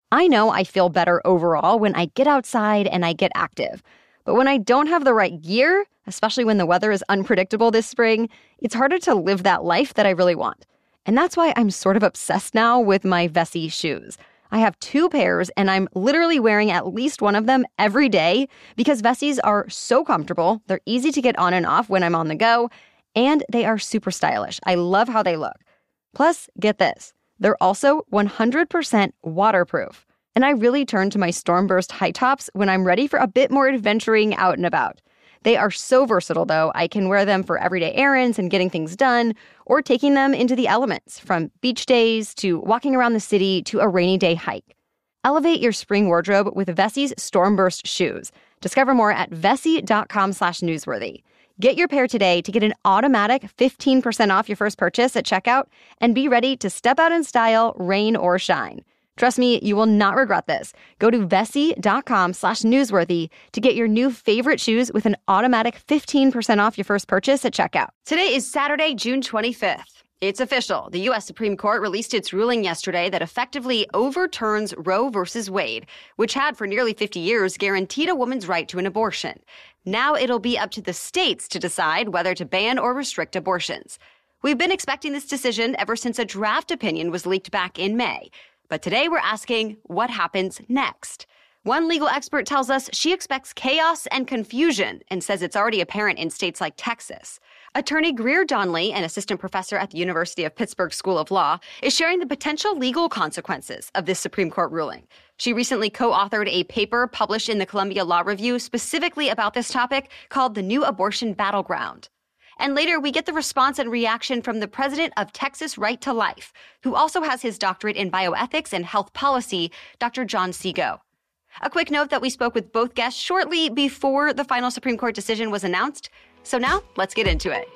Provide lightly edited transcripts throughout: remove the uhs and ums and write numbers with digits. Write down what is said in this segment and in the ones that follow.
I know I feel better overall when I get outside and I get active. But when I don't have the right gear, especially when the weather is unpredictable this spring, it's harder to live that life that I really want. And that's why I'm sort of obsessed now with my Vessi shoes. I have 2 pairs and I'm literally wearing at least one of them every day because Vessis are so comfortable, they're easy to get on and off when I'm on the go, and they are super stylish. I love how they look. Plus, get this, they're also 100% waterproof. And I really turn to my Stormburst high tops when I'm ready for a bit more adventuring out and about. They are so versatile, though. I can wear them for everyday errands and getting things done, or taking them into the elements, from beach days to walking around the city to a rainy day hike. Elevate your spring wardrobe with Vessi's Stormburst shoes. Discover more at vessi.com/newsworthy. Get your pair today to get an automatic 15% off your first purchase at checkout and be ready to step out in style, rain or shine. Trust me, you will not regret this. Go to vessi.com/newsworthy to get your new favorite shoes with an automatic 15% off your first purchase at checkout. Today is Saturday, June 25th. It's official. The U.S. Supreme Court released its ruling yesterday that effectively overturns Roe v. Wade, which had for nearly 50 years guaranteed a woman's right to an abortion. Now it'll be up to the states to decide whether to ban or restrict abortions. We've been expecting this decision ever since a draft opinion was leaked back in May. But today we're asking, what happens next? One legal expert tells us she expects chaos and confusion and says it's already apparent in states like Texas. Attorney Greer Donnelly, an assistant professor at the University of Pittsburgh School of Law, is sharing the potential legal consequences of this Supreme Court ruling. She recently co-authored a paper published in the Columbia Law Review specifically about this topic called The New Abortion Battleground. And later, we get the response and reaction from the president of Texas Right to Life, who also has his doctorate in bioethics and health policy, Dr. John Seago. A quick note that we spoke with both guests shortly before the final Supreme Court decision was announced. So now, let's get into it.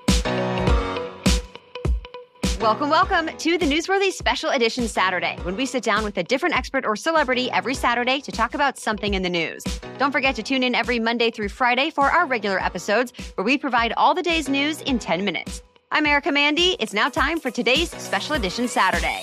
Welcome to the Newsworthy Special Edition Saturday, when we sit down with a different expert or celebrity every Saturday to talk about something in the news. Don't forget to tune in every Monday through Friday for our regular episodes, where we provide all the day's news in 10 minutes. I'm Erica Mandy. It's now time for today's Special Edition Saturday.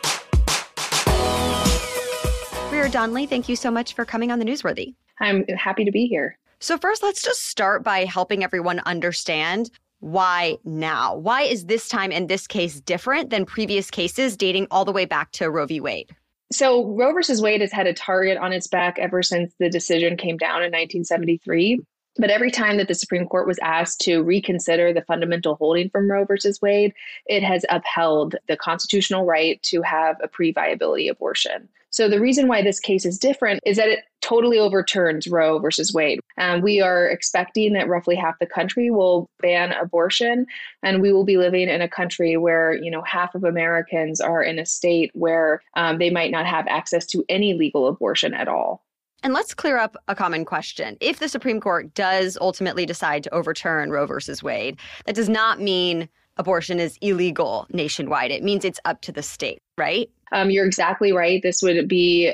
Greer Donnelly, thank you so much for coming on the Newsworthy. I'm happy to be here. So first, let's just start by helping everyone understand why now? Why is this time and this case different than previous cases dating all the way back to Roe v. Wade? So Roe versus Wade has had a target on its back ever since the decision came down in 1973. But every time that the Supreme Court was asked to reconsider the fundamental holding from Roe versus Wade, it has upheld the constitutional right to have a pre-viability abortion. So the reason why this case is different is that it totally overturns Roe versus Wade. We are expecting that roughly half the country will ban abortion, and we will be living in a country where, half of Americans are in a state where they might not have access to any legal abortion at all. And let's clear up a common question. If the Supreme Court does ultimately decide to overturn Roe versus Wade, that does not mean abortion is illegal nationwide. It means it's up to the state, right? You're exactly right. This would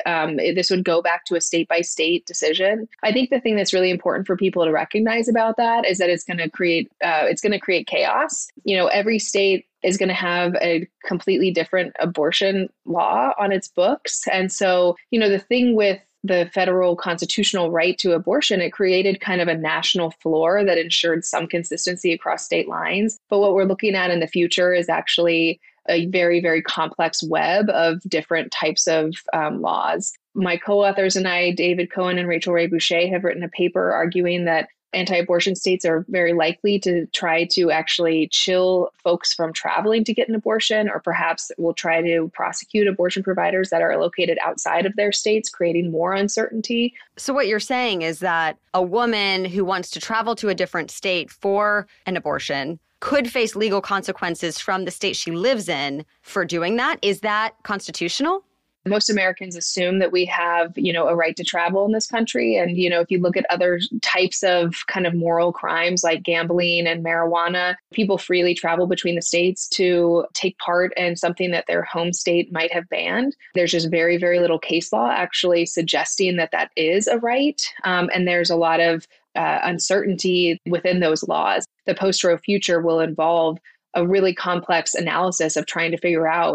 go back to a state-by-state decision. I think the thing that's really important for people to recognize about that is that it's going to create chaos. Every state is going to have a completely different abortion law on its books. And so, the thing with the federal constitutional right to abortion, it created kind of a national floor that ensured some consistency across state lines. But what we're looking at in the future is actually a very, very complex web of different types of laws. My co-authors and I, David Cohen and Rachel Ray Boucher, have written a paper arguing that anti-abortion states are very likely to try to actually chill folks from traveling to get an abortion, or perhaps will try to prosecute abortion providers that are located outside of their states, creating more uncertainty. So what you're saying is that a woman who wants to travel to a different state for an abortion could face legal consequences from the state she lives in for doing that. Is that constitutional? Most Americans assume that we have, a right to travel in this country. And, if you look at other types of kind of moral crimes like gambling and marijuana, people freely travel between the states to take part in something that their home state might have banned. There's just very, very little case law actually suggesting that that is a right. And there's a lot of uncertainty within those laws. The post-Roe future will involve a really complex analysis of trying to figure out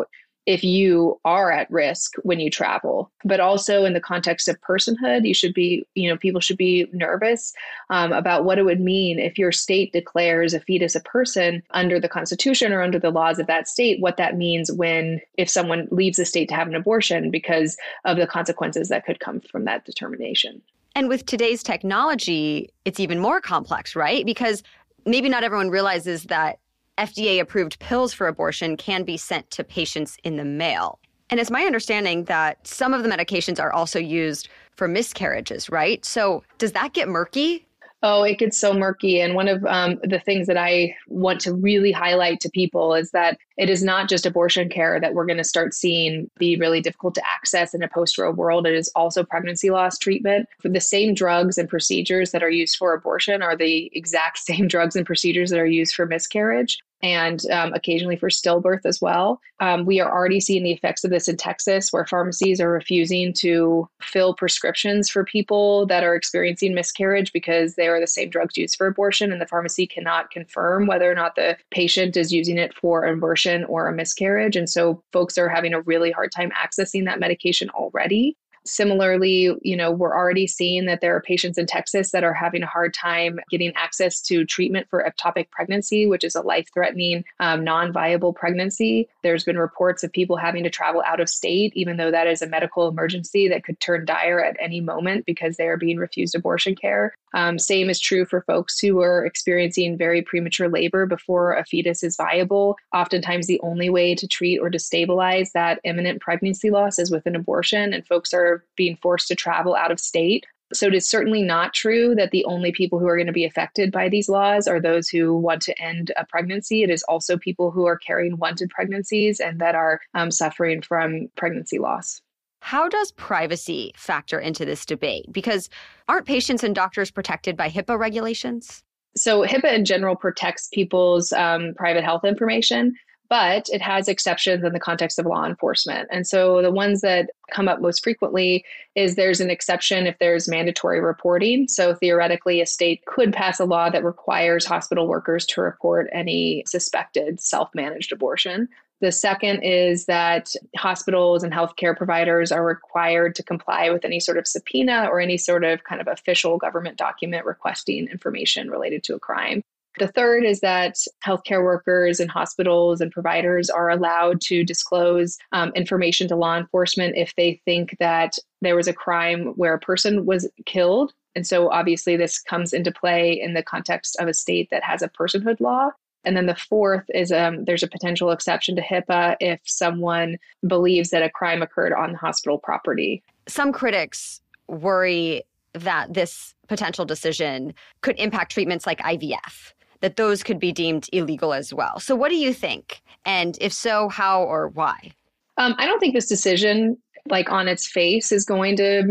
if you are at risk when you travel. But also in the context of personhood, people should be nervous about what it would mean if your state declares a fetus a person under the Constitution or under the laws of that state, what that means if someone leaves the state to have an abortion because of the consequences that could come from that determination. And with today's technology, it's even more complex, right? Because maybe not everyone realizes that FDA-approved pills for abortion can be sent to patients in the mail. And it's my understanding that some of the medications are also used for miscarriages, right? So does that get murky? Oh, it gets so murky. And one of the things that I want to really highlight to people is that it is not just abortion care that we're going to start seeing be really difficult to access in a post-Roe world. It is also pregnancy loss treatment. For the same drugs and procedures that are used for abortion are the exact same drugs and procedures that are used for miscarriage, and occasionally for stillbirth as well. We are already seeing the effects of this in Texas, where pharmacies are refusing to fill prescriptions for people that are experiencing miscarriage because they are the same drugs used for abortion, and the pharmacy cannot confirm whether or not the patient is using it for abortion or a miscarriage. And so folks are having a really hard time accessing that medication already. Similarly, we're already seeing that there are patients in Texas that are having a hard time getting access to treatment for ectopic pregnancy, which is a life-threatening, non-viable pregnancy. There's been reports of people having to travel out of state, even though that is a medical emergency that could turn dire at any moment because they are being refused abortion care. Same is true for folks who are experiencing very premature labor before a fetus is viable. Oftentimes, the only way to treat or to stabilize that imminent pregnancy loss is with an abortion, and folks are being forced to travel out of state. So it is certainly not true that the only people who are going to be affected by these laws are those who want to end a pregnancy. It is also people who are carrying wanted pregnancies and that are suffering from pregnancy loss. How does privacy factor into this debate? Because aren't patients and doctors protected by HIPAA regulations? So HIPAA in general protects people's private health information, but it has exceptions in the context of law enforcement. And so the ones that come up most frequently is there's an exception if there's mandatory reporting. So theoretically, a state could pass a law that requires hospital workers to report any suspected self-managed abortion. The second is that hospitals and healthcare providers are required to comply with any sort of subpoena or any sort of kind of official government document requesting information related to a crime. The third is that healthcare workers and hospitals and providers are allowed to disclose information to law enforcement if they think that there was a crime where a person was killed. And so obviously this comes into play in the context of a state that has a personhood law. And then the fourth is there's a potential exception to HIPAA if someone believes that a crime occurred on the hospital property. Some critics worry that this potential decision could impact treatments like IVF, that those could be deemed illegal as well. So what do you think? And if so, how or why? I don't think this decision, on its face, is going to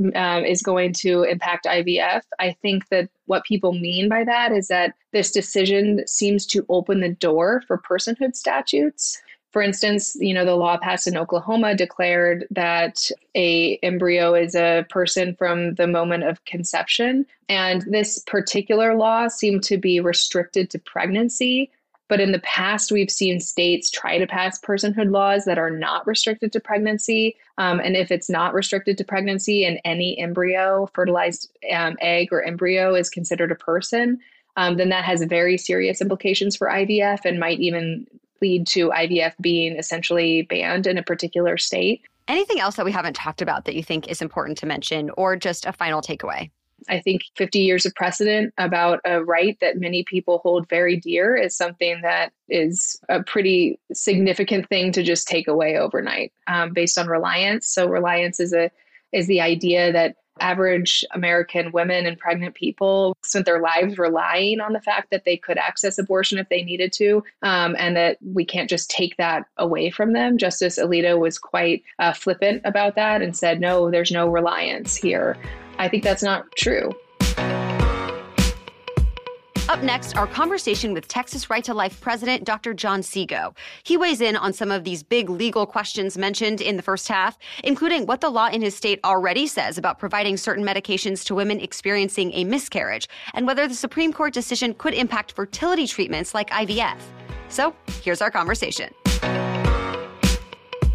is going to impact IVF. I think that what people mean by that is that this decision seems to open the door for personhood statutes. For instance, the law passed in Oklahoma declared that a embryo is a person from the moment of conception. And this particular law seemed to be restricted to pregnancy. But in the past, we've seen states try to pass personhood laws that are not restricted to pregnancy. And if it's not restricted to pregnancy and any embryo, fertilized egg or embryo is considered a person, then that has very serious implications for IVF and might even lead to IVF being essentially banned in a particular state. Anything else that we haven't talked about that you think is important to mention, or just a final takeaway? I think 50 years of precedent about a right that many people hold very dear is something that is a pretty significant thing to just take away overnight based on reliance. So reliance is the idea that average American women and pregnant people spent their lives relying on the fact that they could access abortion if they needed to, and that we can't just take that away from them. Justice Alito was quite flippant about that and said, no, there's no reliance here. I think that's not true. Up next, our conversation with Texas Right to Life President Dr. John Seago. He weighs in on some of these big legal questions mentioned in the first half, including what the law in his state already says about providing certain medications to women experiencing a miscarriage, and whether the Supreme Court decision could impact fertility treatments like IVF. So here's our conversation.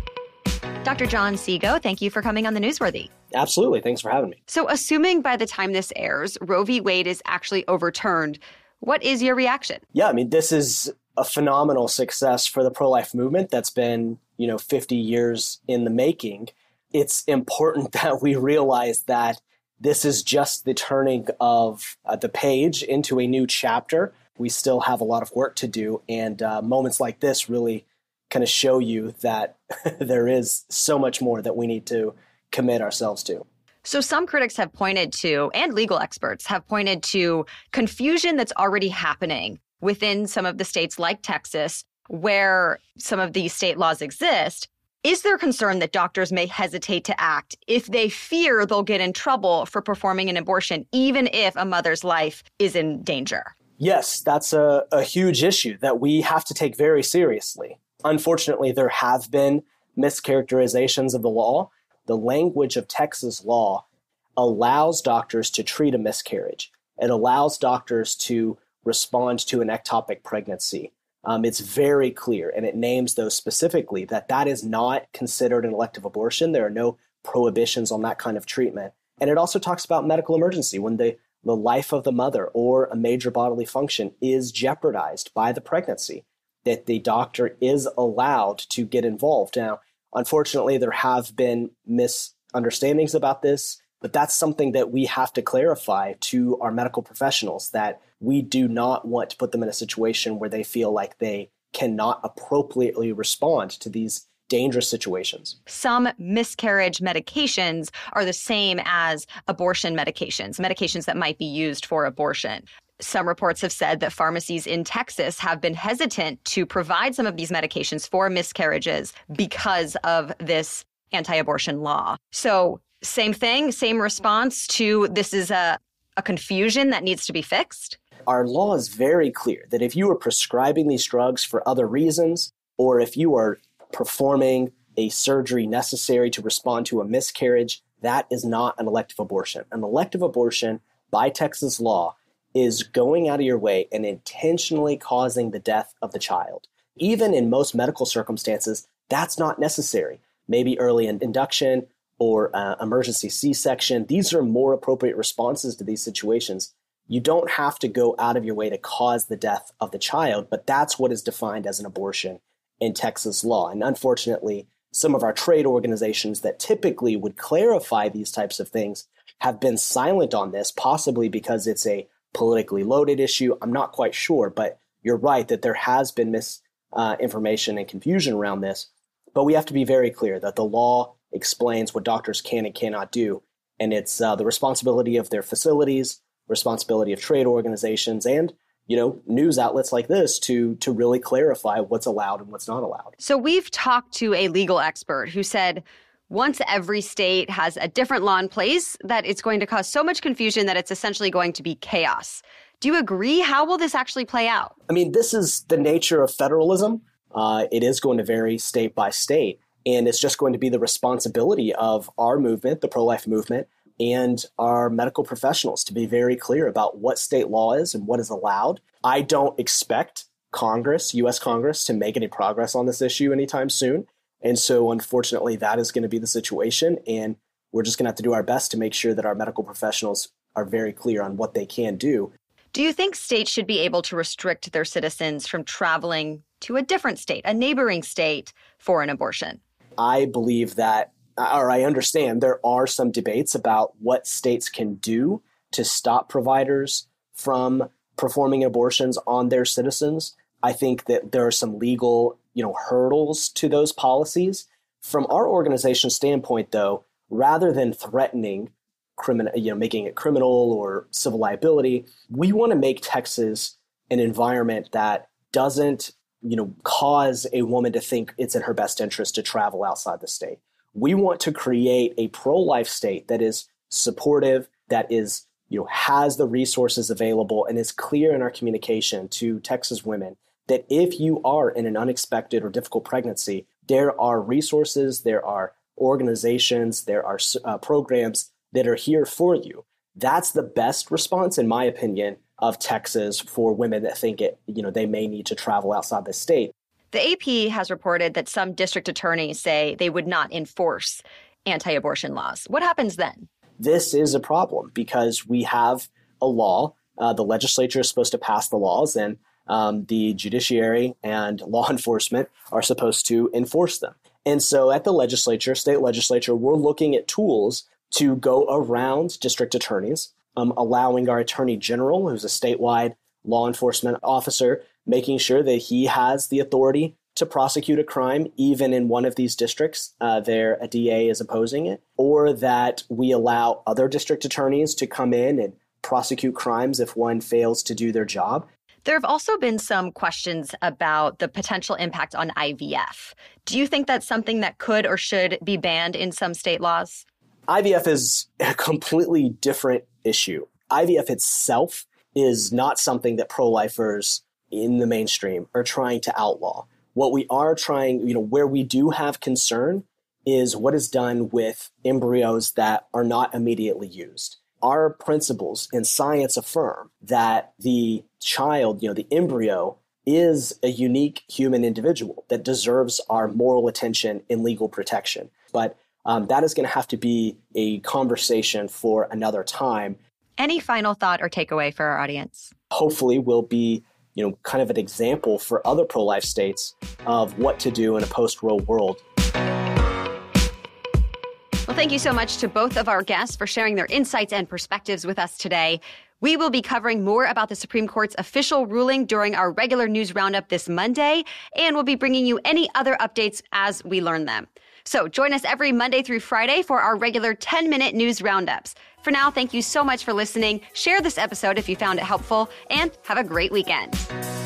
Dr. John Sego, thank you for coming on the Newsworthy. Absolutely. Thanks for having me. So assuming by the time this airs, Roe v. Wade is actually overturned, what is your reaction? Yeah, I mean, this is a phenomenal success for the pro-life movement that's been, 50 years in the making. It's important that we realize that this is just the turning of the page into a new chapter. We still have a lot of work to do, and moments like this really kind of show you that there is so much more that we need to commit ourselves to. So some critics have pointed to, and legal experts have pointed to, confusion that's already happening within some of the states like Texas, where some of these state laws exist. Is there concern that doctors may hesitate to act if they fear they'll get in trouble for performing an abortion, even if a mother's life is in danger? Yes, that's a huge issue that we have to take very seriously. Unfortunately, there have been mischaracterizations of the law. The language of Texas law allows doctors to treat a miscarriage. It allows doctors to respond to an ectopic pregnancy. It's very clear, and it names those specifically, that is not considered an elective abortion. There are no prohibitions on that kind of treatment. And it also talks about medical emergency when the life of the mother or a major bodily function is jeopardized by the pregnancy, that the doctor is allowed to get involved. Now, unfortunately, there have been misunderstandings about this, but that's something that we have to clarify to our medical professionals, that we do not want to put them in a situation where they feel like they cannot appropriately respond to these dangerous situations. Some miscarriage medications are the same as abortion medications that might be used for abortion. Some reports have said that pharmacies in Texas have been hesitant to provide some of these medications for miscarriages because of this anti-abortion law. So same thing, same response to this is a confusion that needs to be fixed? Our law is very clear that if you are prescribing these drugs for other reasons, or if you are performing a surgery necessary to respond to a miscarriage, that is not an elective abortion. An elective abortion by Texas law is going out of your way and intentionally causing the death of the child. Even in most medical circumstances, that's not necessary. Maybe early induction or emergency C-section. These are more appropriate responses to these situations. You don't have to go out of your way to cause the death of the child, but that's what is defined as an abortion in Texas law. And unfortunately, some of our trade organizations that typically would clarify these types of things have been silent on this, possibly because it's a politically loaded issue. I'm not quite sure, but you're right that there has been misinformation and confusion around this. But we have to be very clear that the law explains what doctors can and cannot do. And it's the responsibility of their facilities, responsibility of trade organizations, and news outlets like this to really clarify what's allowed and what's not allowed. So we've talked to a legal expert who said once every state has a different law in place, that it's going to cause so much confusion that it's essentially going to be chaos. Do you agree? How will this actually play out? I mean, this is the nature of federalism. It is going to vary state by state, and it's just going to be the responsibility of our movement, the pro-life movement, and our medical professionals to be very clear about what state law is and what is allowed. I don't expect Congress, U.S. Congress, to make any progress on this issue anytime soon. And so, unfortunately, that is going to be the situation. And we're just going to have to do our best to make sure that our medical professionals are very clear on what they can do. Do you think states should be able to restrict their citizens from traveling to a different state, a neighboring state, for an abortion? I believe that, or I understand there are some debates about what states can do to stop providers from performing abortions on their citizens. I think that there are some legal, hurdles to those policies. From our organization's standpoint, though, rather than threatening making it criminal or civil liability, we want to make Texas an environment that doesn't, cause a woman to think it's in her best interest to travel outside the state. We want to create a pro-life state that is supportive, that is, has the resources available, and is clear in our communication to Texas women that if you are in an unexpected or difficult pregnancy, there are resources, there are organizations, there are programs that are here for you. That's the best response, in my opinion, of Texas for women that think they may need to travel outside the state. The AP has reported that some district attorneys say they would not enforce anti-abortion laws. What happens then? This is a problem because we have a law. The legislature is supposed to pass the laws, and the judiciary and law enforcement are supposed to enforce them. And so at the legislature, state legislature, we're looking at tools to go around district attorneys, allowing our attorney general, who's a statewide law enforcement officer, making sure that he has the authority to prosecute a crime, even in one of these districts, a DA is opposing it, or that we allow other district attorneys to come in and prosecute crimes if one fails to do their job. There have also been some questions about the potential impact on IVF. Do you think that's something that could or should be banned in some state laws? IVF is a completely different issue. IVF itself is not something that pro-lifers in the mainstream are trying to outlaw. What we are trying, where we do have concern is what is done with embryos that are not immediately used. Our principles in science affirm that the child, the embryo, is a unique human individual that deserves our moral attention and legal protection. But that is going to have to be a conversation for another time. Any final thought or takeaway for our audience? Hopefully we'll be kind of an example for other pro-life states of what to do in a post-Roe world. Well, thank you so much to both of our guests for sharing their insights and perspectives with us today. We will be covering more about the Supreme Court's official ruling during our regular news roundup this Monday, and we'll be bringing you any other updates as we learn them. So join us every Monday through Friday for our regular 10-minute news roundups. For now, thank you so much for listening. Share this episode if you found it helpful, and have a great weekend.